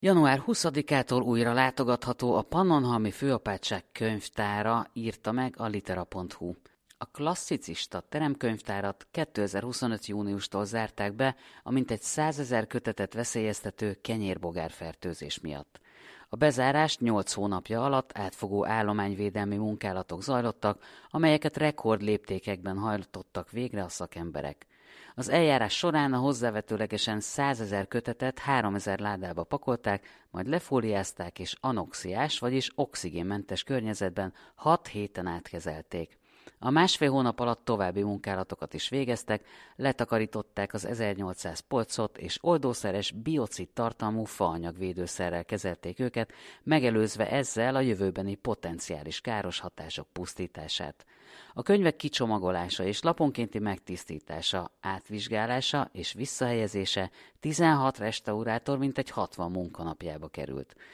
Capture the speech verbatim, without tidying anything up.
január huszadikától újra látogatható a Pannonhalmi Főapátság könyvtára, írta meg a litera pont hu. A klasszicista teremkönyvtárat kétezer-huszonöt. júniustól zárták be a mintegy százezer kötetet veszélyeztető kenyérbogárfertőzés miatt. A bezárás nyolc hónapja alatt átfogó állományvédelmi munkálatok zajlottak, amelyeket rekordléptékekben hajtottak végre a szakemberek. Az eljárás során a hozzávetőlegesen százezer kötetet háromezer ládába pakolták, majd lefóliázták és anoxiás, vagyis oxigénmentes környezetben hat héten át kezelték. A másfél hónap alatt további munkálatokat is végeztek, letakarították az ezernyolcszáz polcot és oldószeres biocid tartalmú faanyagvédőszerrel kezelték őket, megelőzve ezzel a jövőbeni potenciális káros hatások pusztítását. A könyvek kicsomagolása és laponkénti megtisztítása, átvizsgálása és visszahelyezése tizenhat restaurátor mintegy hatvan munkanapjába került.